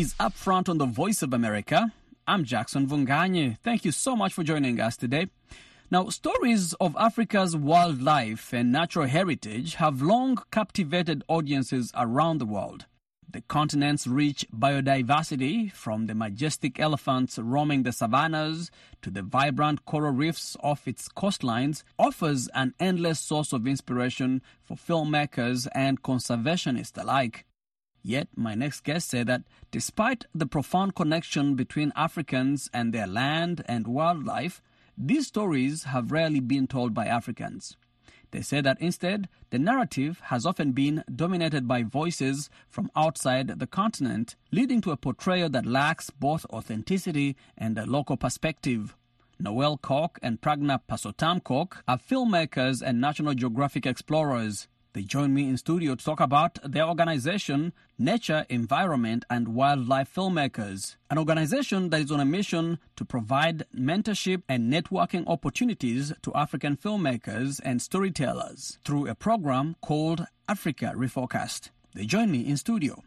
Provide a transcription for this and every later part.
is Upfront on the Voice of America. I'm Jackson Vunganye. Thank you so much for joining us today. Now, stories of Africa's wildlife and natural heritage have long captivated audiences around the world. The continent's rich biodiversity, from the majestic elephants roaming the savannas to the vibrant coral reefs off its coastlines, offers an endless source of inspiration for filmmakers and conservationists alike. Yet, my next guest said that despite the profound connection between Africans and their land and wildlife, these stories have rarely been told by Africans. They say that instead, the narrative has often been dominated by voices from outside the continent, leading to a portrayal that lacks both authenticity and a local perspective. Noel Koch and Pragna Pasotam Koch are filmmakers and National Geographic explorers. They join me in studio to talk about their organization, Nature, Environment and Wildlife Filmmakers, an organization that is on a mission to provide mentorship and networking opportunities to African filmmakers and storytellers through a program called Africa Refocused. They join me in studio.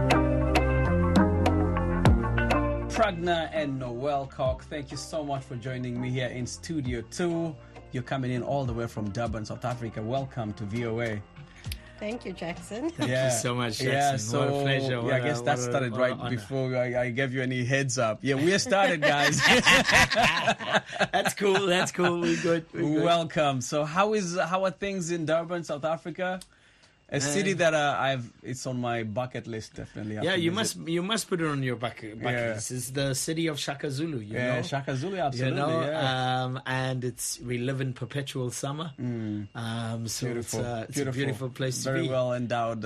Pragna and Noel Koch, thank you so much for joining me here in Studio 2. You're coming in all the way from Durban, South Africa. Welcome to VOA. Thank you, Jackson. Thank you so much, Jackson. What a pleasure. I guess that started right before I gave you any heads up. Yeah, we're started, guys. That's cool. We're good. Welcome. So how are things in Durban, South Africa? A city that it's on my bucket list, definitely. Yeah, you must put it on your bucket list. It's the city of Shaka Zulu, you know? Shaka Zulu, absolutely. And we live in perpetual summer. So beautiful. It's a beautiful place to be. Very well endowed,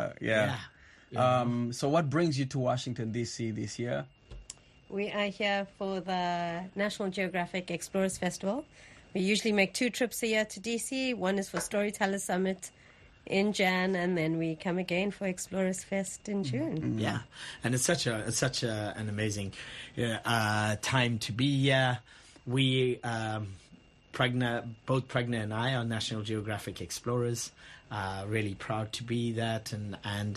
So what brings you to Washington, D.C. this year? We are here for the National Geographic Explorers Festival. We usually make 2 trips a year to D.C. One is for Storyteller Summit in Jan, and then we come again for Explorers Fest in June. Yeah, and it's such an amazing time to be here. We both Pragna and I are National Geographic explorers. Really proud to be that, and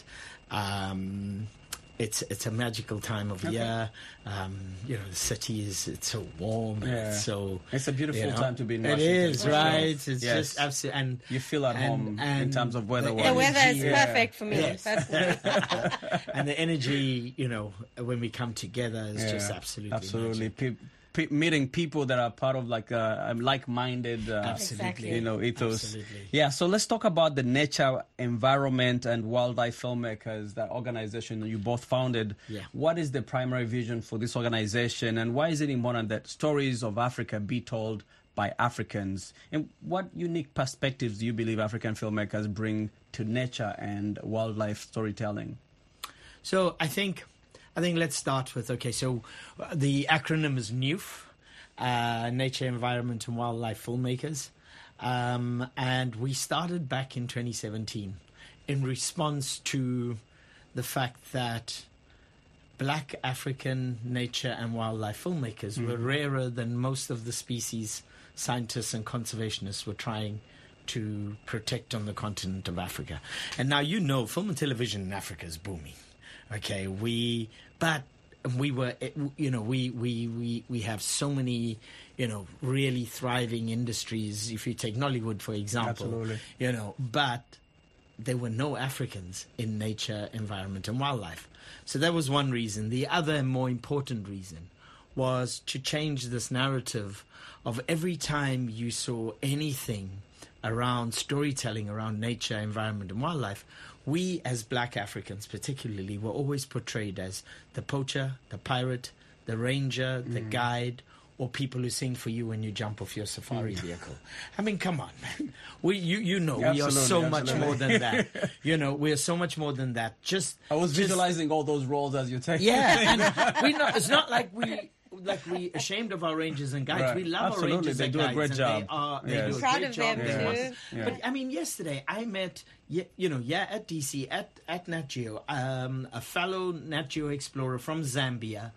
it's a magical time of year. The city it's so warm. It's a beautiful time to be in Washington. It is, right? It's just absolutely, and you feel at home in terms of weather. The weather is perfect for me. Yes. And the energy, when we come together is just absolutely magic. Meeting people that are part of like-minded ethos. Absolutely. Yeah, so let's talk about the Nature, Environment and Wildlife Filmmakers, that organization you both founded. What is the primary vision for this organization, and why is it important that stories of Africa be told by Africans? And what unique perspectives do you believe African filmmakers bring to nature and wildlife storytelling? So I think let's start with, so the acronym is NEWF, Nature, Environment and Wildlife Filmmakers. And we started back in 2017 in response to the fact that Black African nature and wildlife filmmakers were rarer than most of the species scientists and conservationists were trying to protect on the continent of Africa. And now film and television in Africa is booming. Okay, we have so many, really thriving industries. If you take Nollywood, for example, absolutely. But there were no Africans in nature, environment, and wildlife. So that was one reason. The other more important reason was to change this narrative of every time you saw anything around storytelling around nature, environment, and wildlife, we as Black Africans particularly were always portrayed as the poacher, the pirate, the ranger, the guide, or people who sing for you when you jump off your safari vehicle. I mean, come on, man. We are so much more than that. We are so much more than that. I was visualizing all those roles as you take. Yeah, and it's not like we ashamed of our rangers and guides. Right. We love our rangers and guides. They do a great job. They do a proud great of job. them too. But I mean, yesterday I met, at DC, at Nat Geo, a fellow Nat Geo explorer from Zambia,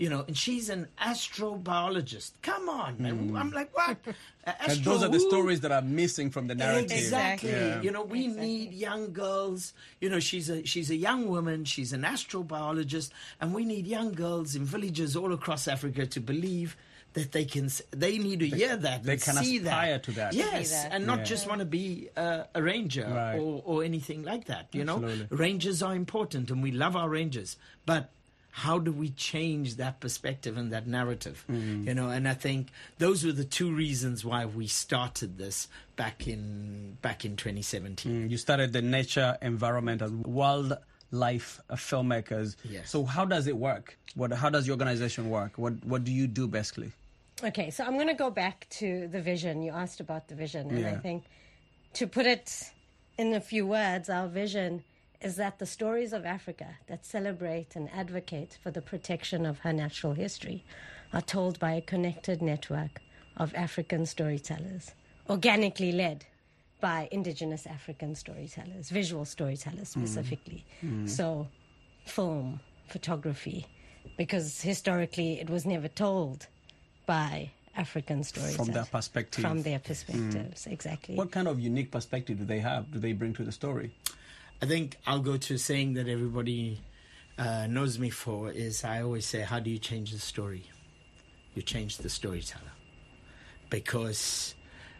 and she's an astrobiologist. Come on, man. I'm like, what? And those are the stories that are missing from the narrative. Exactly. Yeah. We need young girls. She's a young woman. She's an astrobiologist, and we need young girls in villages all across Africa to believe that they need to hear that. They and can see aspire that. to that. Yes, that. and not just want to be a ranger Right. or anything like that. Absolutely. Rangers are important, and we love our rangers, but how do we change that perspective and that narrative? And I think those were the two reasons why we started this back in 2017. You started the Nature Environment as Wildlife Filmmakers. Yes. So how does it work? How does your organization work? What do you do basically? Okay, so I'm going to go back to the vision. You asked about the vision, and I Yeah. think to put it in a few words, our vision is that the stories of Africa that celebrate and advocate for the protection of her natural history are told by a connected network of African storytellers, organically led by indigenous African storytellers, visual storytellers specifically. So film, photography, because historically it was never told by African storytellers. From their perspective. From their perspectives, exactly. What kind of unique perspective do they have? Do they bring to the story? I think I'll go to a saying that everybody knows me for is I always say, how do you change the story? You change the storyteller. Because,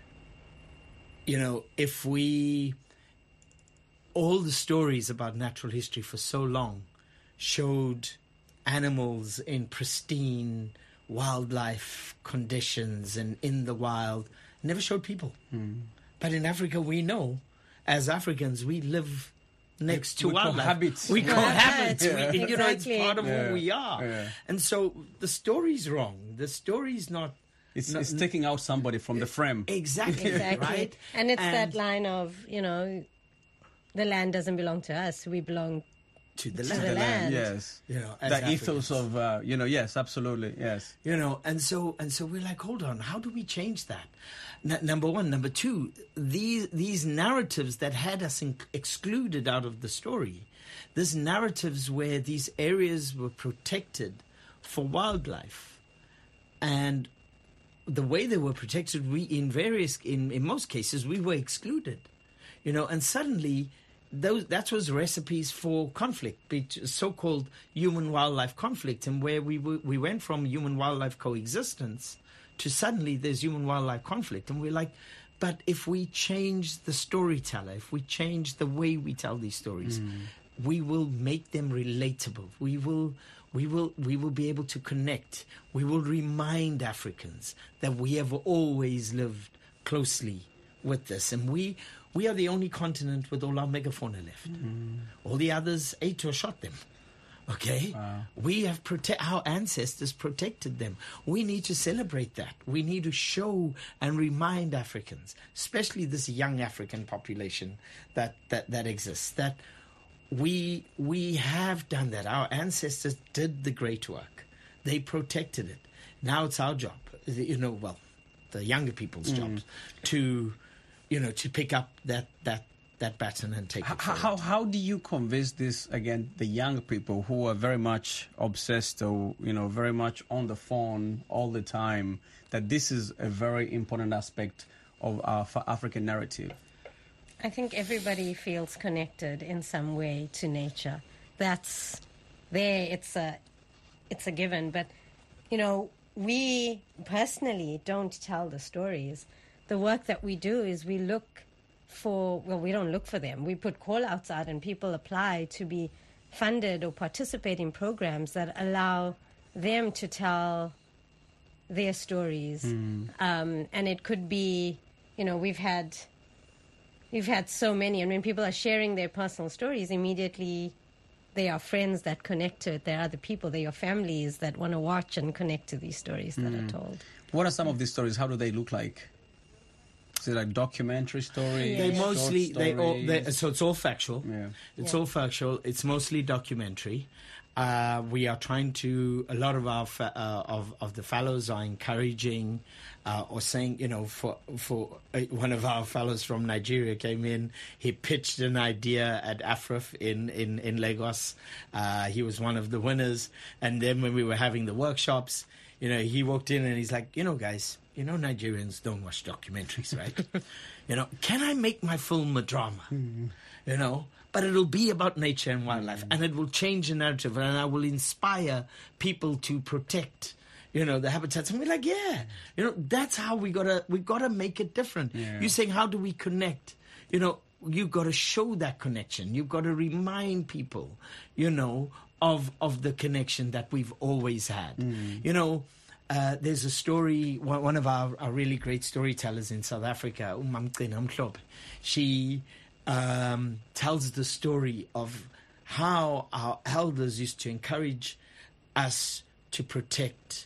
if all the stories about natural history for so long showed animals in pristine wildlife conditions and in the wild, never showed people. But in Africa, we know, as Africans, we live next to We wildlife. cohabit. We Yeah. cohabit. Yeah. It's Exactly. part of Yeah. who we are. Yeah. And so the story's wrong. The story's not... It's taking out somebody from the frame. Exactly. Exactly. Right? And it's that line of, the land doesn't belong to us. We belong To the to land. the land. Yes. As The ethos Africans. of, yes, absolutely, yes. And so we're like, hold on, how do we change that? Number one. Number two, these narratives that had us excluded out of the story, these narratives where these areas were protected for wildlife, and the way they were protected, in most cases, we were excluded, and suddenly that was recipes for conflict, so-called human-wildlife conflict, and where we went from human-wildlife coexistence to suddenly there's human-wildlife conflict. And we're like, but if we change the storyteller, if we change the way we tell these stories, we will make them relatable. We will be able to connect. We will remind Africans that we have always lived closely with this. And we are the only continent with all our megafauna left. All the others ate or shot them. Okay? Wow. We have our ancestors protected them. We need to celebrate that. We need to show and remind Africans, especially this young African population that exists, that we have done that. Our ancestors did the great work. They protected it. Now it's our job, the younger people's jobs to pick up that baton and take it forward. How do you convince the young people who are very much obsessed or, very much on the phone all the time, that this is a very important aspect of our African narrative? I think everybody feels connected in some way to nature. That's there. It's a given. But, we personally don't tell the stories. The work that we do is we don't look for them. We put call-outs out and people apply to be funded or participate in programs that allow them to tell their stories. And it could be, we've had so many, and when people are sharing their personal stories, immediately they are friends that connect to it. There are other people, they are families that want to watch and connect to these stories that are told. What are some of these stories? How do they look like? Is it like documentary stories? They short mostly, stories? so it's all factual. Yeah. It's all factual. It's mostly documentary. We are trying to. A lot of our of the fellows are encouraging or saying, for one of our fellows from Nigeria came in. He pitched an idea at AFRIF in Lagos. He was one of the winners. And then when we were having the workshops, he walked in and he's like, guys, Nigerians don't watch documentaries, right? Can I make my film a drama? But it'll be about nature and wildlife, and it will change the narrative, and I will inspire people to protect, the habitats. And we're like, that's how we gotta make it different. Yeah. You're saying, how do we connect? You've got to show that connection. You've got to remind people, of the connection that we've always had. There's a story, one of our really great storytellers in South Africa, Umamqina Mhlophe, she tells the story of how our elders used to encourage us to protect,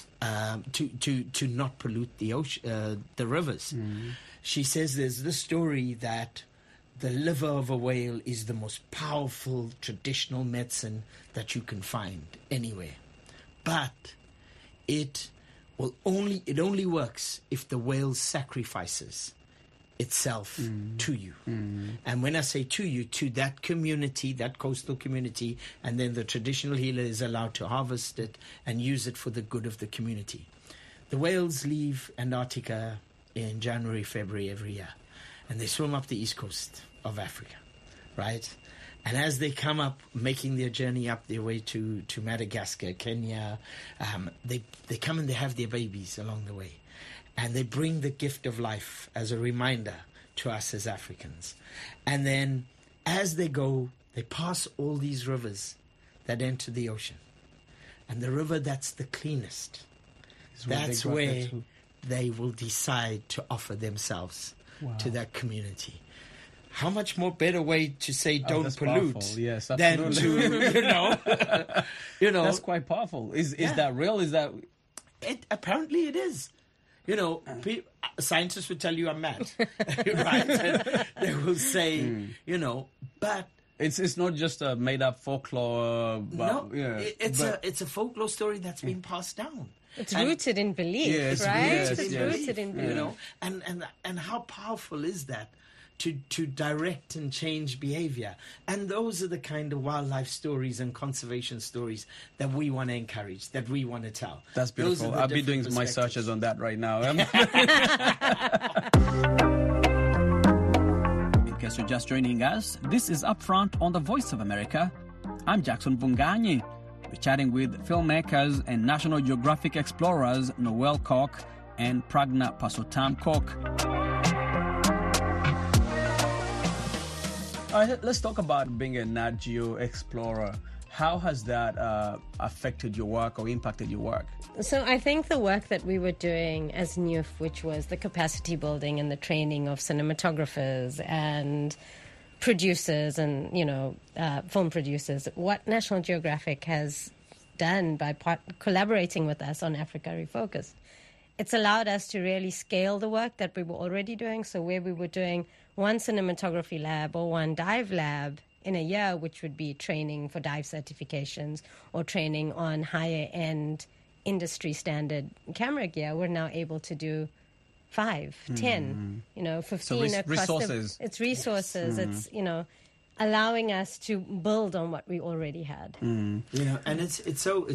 to not pollute the ocean, the rivers. She says there's this story that the liver of a whale is the most powerful traditional medicine that you can find anywhere, but it only works if the whale sacrifices itself to you. And when I say to you, to that community, that coastal community, and then the traditional healer is allowed to harvest it and use it for the good of the community. The whales leave Antarctica in January, February every year, and they swim up the east coast of Africa, right? And as they come up, making their journey up their way to Madagascar, Kenya, they come and they have their babies along the way. And they bring the gift of life as a reminder to us as Africans. And then as they go, they pass all these rivers that enter the ocean. And the river that's the cleanest, that's where they will decide to offer themselves to that community. How much more better way to say don't pollute than to, That's quite powerful. Is that real? Is that... Apparently it is. Scientists would tell you I'm mad, right? And they will say, but it's not just a made-up folklore. It's a folklore story that's been passed down. It's rooted in belief, right? It's rooted in belief. And how powerful is that? To direct and change behavior. And those are the kind of wildlife stories and conservation stories that we want to encourage, that we want to tell. That's beautiful. I'll be doing my searches on that right now. In case you're just joining us, this is Upfront on the Voice of America. I'm Jackson Vunganyi. We're chatting with filmmakers and National Geographic explorers Noel Koch and Pragna Pasotam Koch. Let's talk about being a Nat Geo explorer. How has that affected your work or impacted your work? So I think the work that we were doing as NUF, which was the capacity building and the training of cinematographers and producers and, film producers, what National Geographic has done by collaborating with us on Africa Refocused, it's allowed us to really scale the work that we were already doing. So where we were doing one cinematography lab or one dive lab in a year, which would be training for dive certifications or training on higher end industry standard camera gear, we're now able to do 5, 10, 15 so across resources. It's resources. It's, allowing us to build on what we already had. And it's so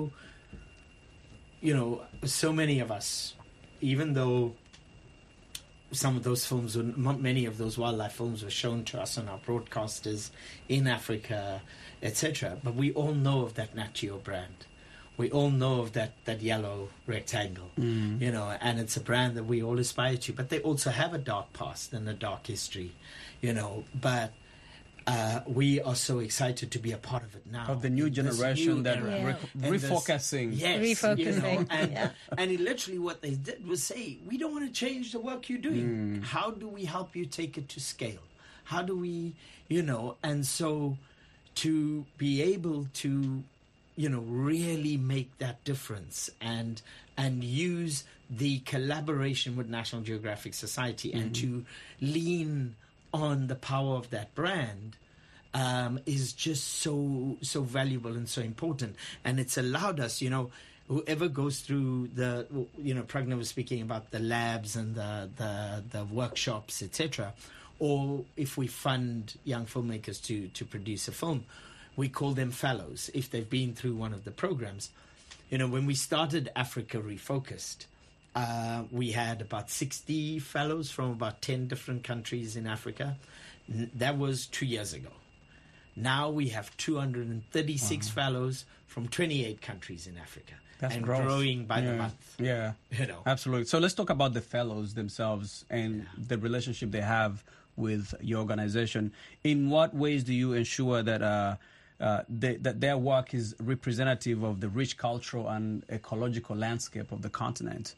so many of us, even though some of those films, many of those wildlife films were shown to us on our broadcasters in Africa, etc. But we all know of that Nat Geo brand. We all know of that yellow rectangle, and it's a brand that we all aspire to. But they also have a dark past and a dark history, but we are so excited to be a part of it now. Of the new generation that refocusing. Yes. Refocusing. And literally what they did was say, we don't want to change the work you're doing. How do we help you take it to scale? How do we, and so to be able to, really make that difference and use the collaboration with National Geographic Society and to lean on the power of that brand is just so valuable and so important. And it's allowed us, whoever goes through the, Pragna was speaking about the labs and the workshops, etc. Or if we fund young filmmakers to produce a film, we call them fellows if they've been through one of the programs. When we started Africa Refocused, we had about 60 fellows from about 10 different countries in Africa. That was 2 years ago. Now we have 236 fellows from 28 countries in Africa. That's and growth. Growing by the month. Yeah, absolutely. So let's talk about the fellows themselves and the relationship they have with your organization. In what ways do you ensure that that their work is representative of the rich cultural and ecological landscape of the continent?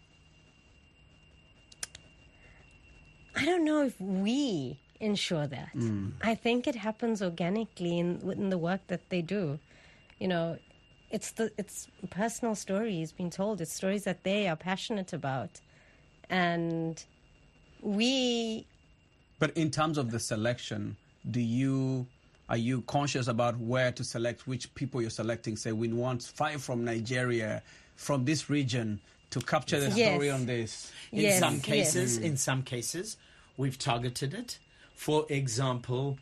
I don't know if we ensure that. I think it happens organically within the work that they do. It's personal stories being told. It's stories that they are passionate about, and we. But in terms of the selection, are you conscious about where to select, which people you're selecting? Say, we want 5 from Nigeria, from this region, to capture the story on this. In some cases, we've targeted it. For example,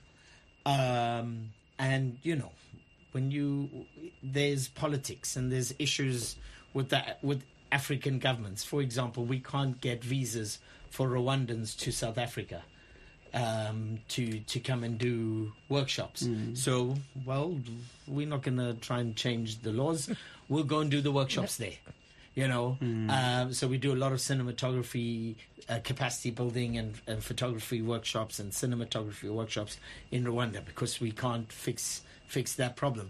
there's politics and there's issues with African governments. For example, we can't get visas for Rwandans to South Africa to come and do workshops. So, we're not going to try and change the laws. We'll go and do the workshops there. So we do a lot of cinematography, capacity building and photography workshops and cinematography workshops in Rwanda because we can't fix that problem.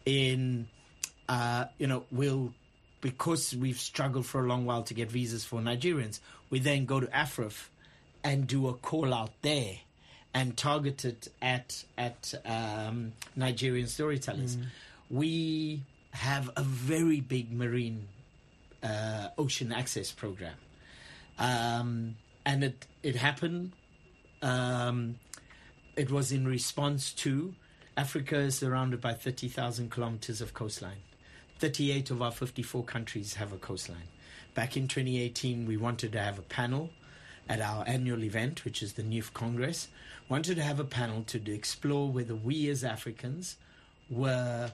Because we've struggled for a long while to get visas for Nigerians, we then go to AFRIF and do a call out there and target it at Nigerian storytellers. We have a very big marine ocean access program, and it happened. It was in response to Africa is surrounded by 30,000 kilometers of coastline. 38 of our 54 countries have a coastline. Back in 2018, we wanted to have a panel at our annual event, which is the NUF Congress. Wanted to have a panel to explore whether we as Africans were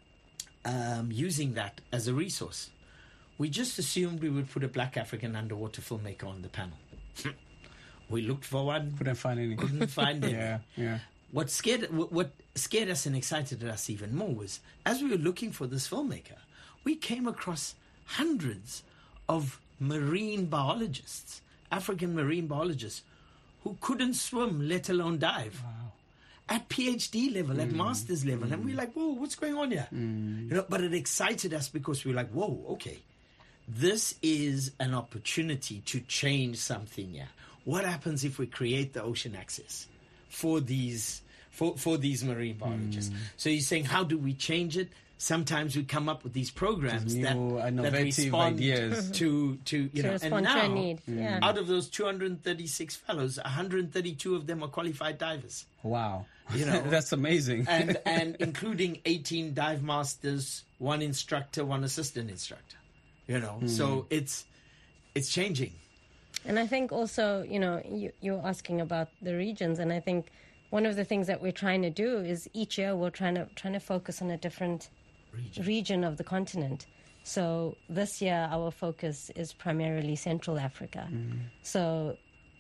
using that as a resource. We just assumed we would put a black African underwater filmmaker on the panel. We looked for one. Couldn't find any. Couldn't find any. Yeah. What scared us and excited us even more was, as we were looking for this filmmaker, we came across hundreds of marine biologists, African marine biologists, who couldn't swim, let alone dive. Wow. At PhD level, at master's level. And we're like, whoa, what's going on here? But it excited us because we were like, whoa, okay. This is an opportunity to change something here. What happens if we create the ocean access for these marine biologists? So you're saying, how do we change it? Sometimes we come up with these programs that respond ideas to respond to a need. Out of those 236 fellows, 132 of them are qualified divers. Wow. That's amazing. and including 18 dive masters, 1 instructor, 1 assistant instructor. So it's changing. And I think also, you're asking about the regions, and I think one of the things that we're trying to do is each year we're trying to focus on a different region of the continent. So this year our focus is primarily Central Africa. So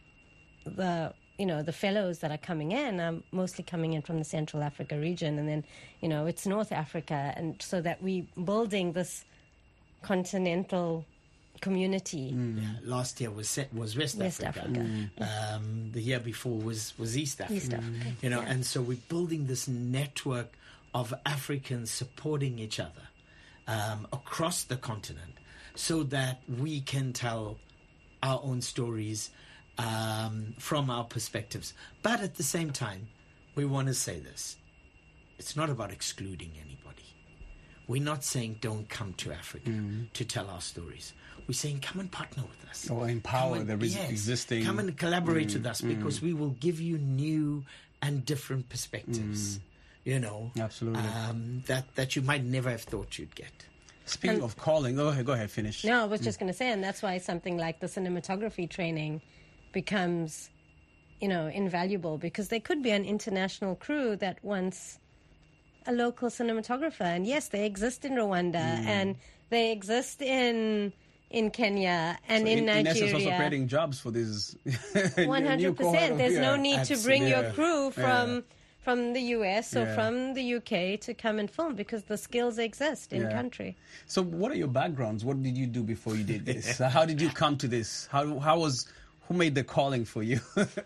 the fellows that are coming in are mostly coming in from the Central Africa region, and then it's North Africa, and so that we're building this continental community. Last year was West Africa. The year before was East Africa. And so we're building this network of Africans supporting each other across the continent, so that we can tell our own stories from our perspectives. But at the same time, we want to say this: it's not about excluding anybody. We're not saying don't come to Africa to tell our stories. We're saying come and partner with us. Or empower existing. Come and collaborate with us, because we will give you new and different perspectives. Absolutely. That you might never have thought you'd get. Speaking of calling, go ahead, finish. No, I was just going to say, and that's why something like the cinematography training becomes, invaluable, because there could be an international crew that wants a local cinematographer. And yes, they exist in Rwanda and they exist in Kenya and in Nigeria. In essence, also creating jobs for these 100%. There's no need to bring your crew from the US or Yeah. from the UK to come and film, because the skills exist in country. So what are your backgrounds? What did you do before you did this? How did you come to this? Who made the calling for you?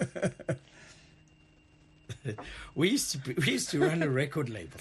We used to run a record label.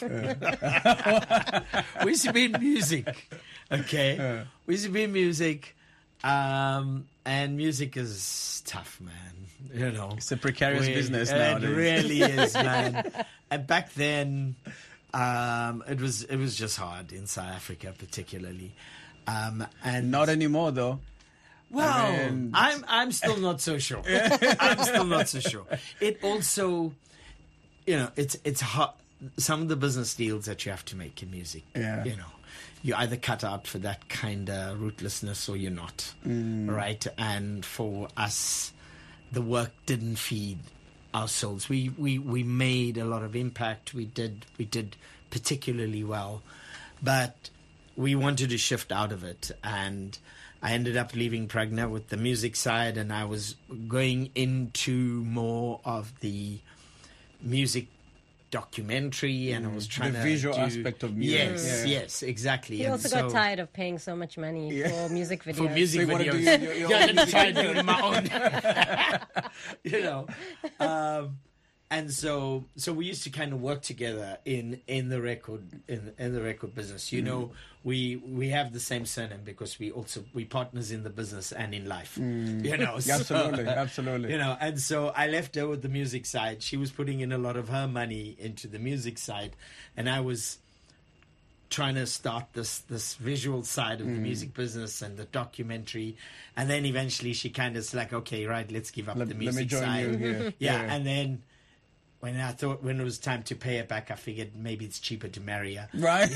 We used to be in music. Okay. We used to be in music. And music is tough, man. It's a precarious business nowadays. It really is, man. And back then, it was just hard in South Africa, particularly. And Not anymore, though. well, I'm still not so sure. I'm still not so sure. It also, it's hard. Some of the business deals that you have to make in music, you either cut out for that kind of rootlessness or you're not, right? And for us, the work didn't feed our souls. We made a lot of impact. We did particularly well, but we wanted to shift out of it. And I ended up leaving Pragna with the music side, and I was going into more of the music documentary, and I was trying the to visual do, aspect of music. Yes, exactly. He And also got tired of paying so much money for music videos. for music So you wanna do videos. your Let me try doing my own. And so we used to kind of work together in the record business. We have the same surname because we partners in the business and in life. Absolutely. And so I left her with the music side. She was putting in a lot of her money into the music side, and I was trying to start this visual side of the music business and the documentary. And then eventually she kind of like, okay, right, let's give up the music let me join side. you here. Yeah, and then when it was time to pay her back, I figured maybe it's cheaper to marry her. Right.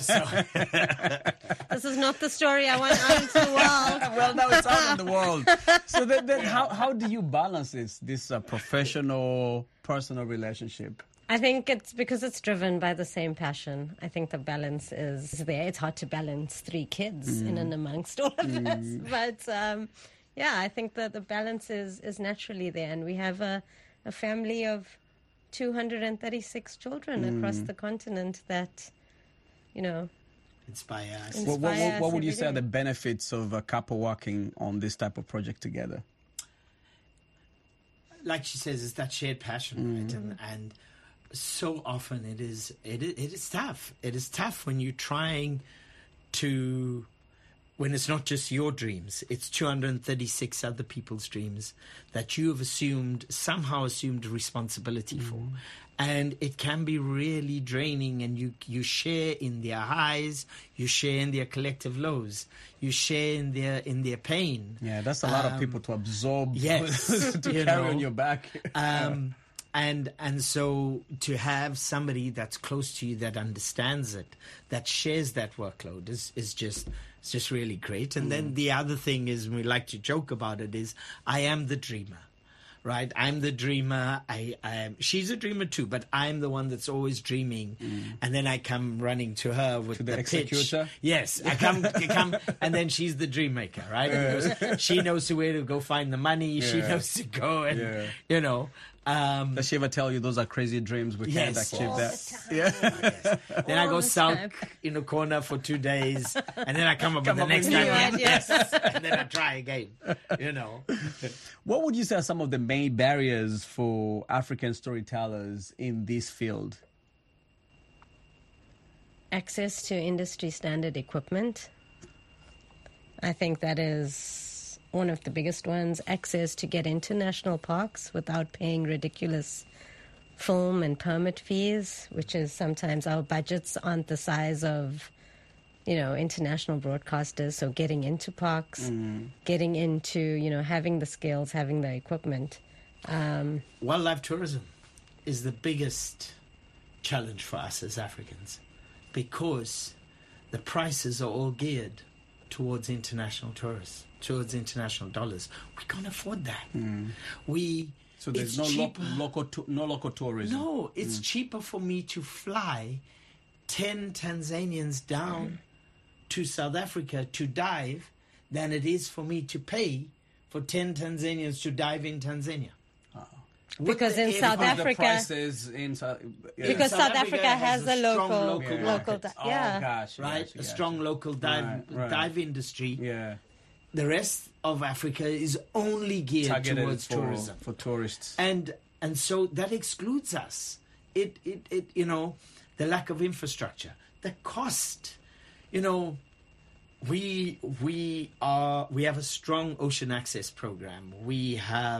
This is not the story I want out into the world. Well, now it's out in the world. So then how do you balance this professional, personal relationship? I think it's because it's driven by the same passion. I think the balance is there. It's hard to balance 3 kids in and amongst all of us. But I think that the balance is naturally there. And we have a family of 236 children across the continent that, inspire us. What would you say are the benefits of a couple working on this type of project together? Like she says, it's that shared passion, right? And so often it is tough. It is tough when you're trying to, when it's not just your dreams, it's 236 other people's dreams that you have somehow assumed responsibility for. And it can be really draining, and you share in their highs, you share in their collective lows, you share in their pain. Yeah, that's a lot of people to absorb, Yes, to carry on your back. And so to have somebody that's close to you that understands it, that shares that workload is just really great. And then the other thing is, we like to joke about it, is I am the dreamer. Right, I'm the dreamer. She's a dreamer too, but I'm the one that's always dreaming. And then I come running to her with To the pitch. executor? Yes, I come, and then she's the dream maker, right? Because she knows where to go find the money. She knows to go, and Does she ever tell you those are crazy dreams? We can't Yes. achieve all that. the time. Then I All go the sulk time. in a corner for 2 days, and then I come up with the next new idea. ideas. And then I try again. What would you say are some of the main barriers for African storytellers in this field? Access to industry standard equipment. I think that is one of the biggest ones. Access to get into national parks without paying ridiculous film and permit fees, which is sometimes our budgets aren't the size of, international broadcasters. So getting into parks, getting into, having the skills, having the equipment. Wildlife tourism is the biggest challenge for us as Africans, because the prices are all geared towards international tourists, towards international dollars. We can't afford that. So there's it's no cheaper. local tourism. No, it's cheaper for me to fly 10 Tanzanians down to South Africa to dive than it is for me to pay for 10 Tanzanians to dive in Tanzania. Because in South Because the Africa, prices in South, because South Africa has a strong local market. di- Oh yeah. gosh, Right? yes, A yes, strong yes. local dive industry. Yeah, The rest of Africa is only geared targeted towards tourism. for tourists. And so that excludes us. It you know, the lack of infrastructure, the cost. You know, we have a strong ocean access program. We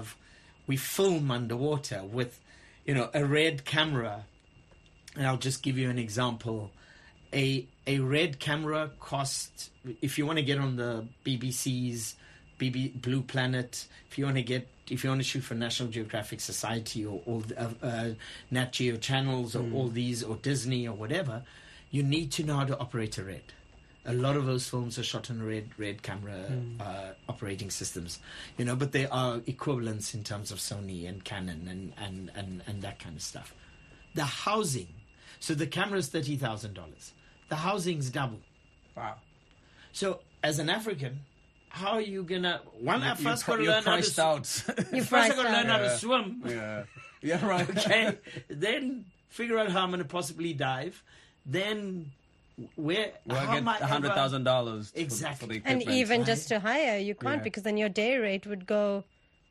film underwater with, you know, a RED camera. And I'll just give you an example. A RED camera costs, if you want to get on the BBC's Blue Planet, if you want to shoot for National Geographic Society or Nat Geo channels or all these, or Disney or whatever, you need to know how to operate a RED. A lot of those films are shot on RED camera operating systems, you know, but they are equivalents in terms of Sony and Canon and that kind of stuff. The housing, so the camera's $30,000. The housing's double. Wow. So as an African, how are you gonna? I first got to You're learn how priced to. out. First I got to learn how to swim. Yeah. Yeah. Right. Okay. Then figure out how I'm gonna possibly dive. Then We'll how am I get $100,000 Exactly. for the And equipment. even just to hire, you can't, Yeah. because then your day rate would go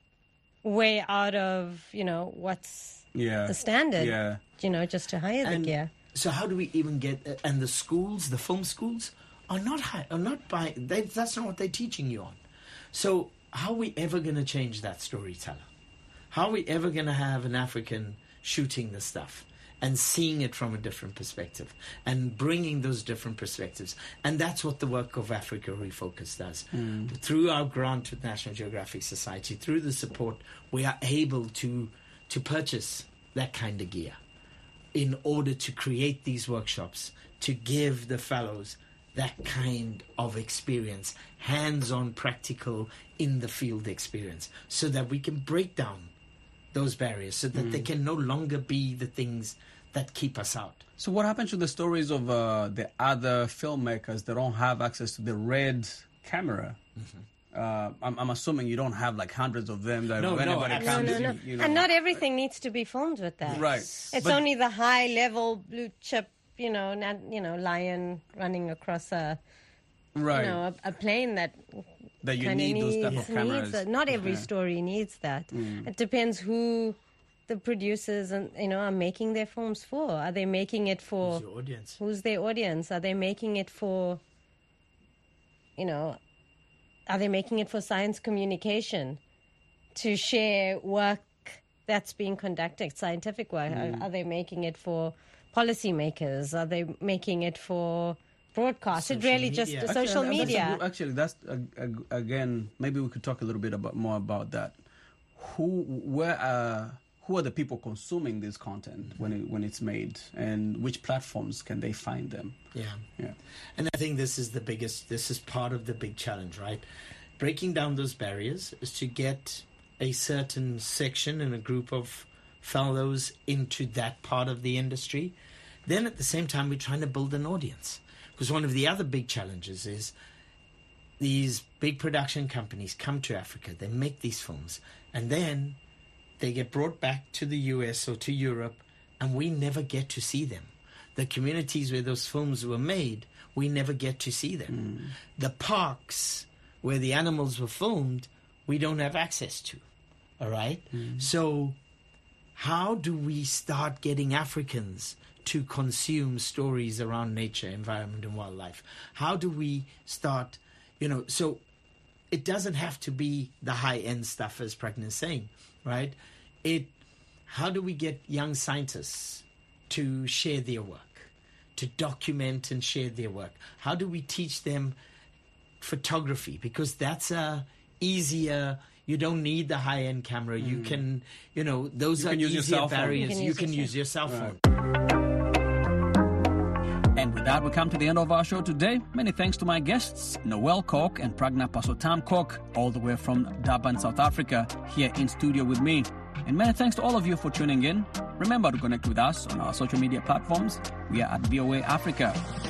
way out of, you know, what's yeah. the standard, Yeah. you know, just to hire the And gear. So how do we even get? And the schools, the film schools, are not high. Are not by. That's not what they're teaching you on. So how are we ever going to change that storyteller? How are we ever going to have an African shooting the stuff and seeing it from a different perspective and bringing those different perspectives? And that's what the work of Africa Refocus does. Through our grant with National Geographic Society, through the support, we are able to purchase that kind of gear in order to create these workshops, to give the fellows that kind of experience, hands-on, practical, in-the-field experience, so that we can break down those barriers, so that they can no longer be the things that keep us out. So what happened to the stories of the other filmmakers that don't have access to the RED camera? I'm assuming you don't have like hundreds of them that No, if no, anybody absolutely. comes, you know. And not everything needs to be filmed with that. Right. It's But- only the high-level blue chip, lion running across a plane that that you kinda need those type of cameras. needs that. Not every story needs that. It depends who the producers are making their films for. Are they making it for Your audience. who's their audience? Are they making it for are they making it for science communication, to share work that's being conducted, scientific work? Are they making it for policymakers? Are they making it for broadcast? Social it really media. just Actually, social media. That's again, maybe we could talk a little bit more about that. Who are the people consuming this content when it's made, and which platforms can they find them? Yeah. And I think this is part of the big challenge, right? Breaking down those barriers is to get a certain section and a group of fellows into that part of the industry. Then at the same time, we're trying to build an audience. Because one of the other big challenges is these big production companies come to Africa, they make these films, and then they get brought back to the US or to Europe, and we never get to see them. The communities where those films were made, we never get to see them. The parks where the animals were filmed, we don't have access to. All right? So how do we start getting Africans to consume stories around nature, environment, and wildlife? How do we start, so it doesn't have to be the high-end stuff, as Pragna is saying, right? How do we get young scientists to share their work, to document and share their work? How do we teach them photography? Because that's easier. You don't need the high-end camera. You can, those You are can use your easier cell phone. barriers. You can You use can your use your cell phone. And with that, we come to the end of our show today. Many thanks to my guests, Noel Kok and Pragna Pasotam Kok, all the way from Durban, South Africa, here in studio with me. And many thanks to all of you for tuning in. Remember to connect with us on our social media platforms. We are at VOA Africa.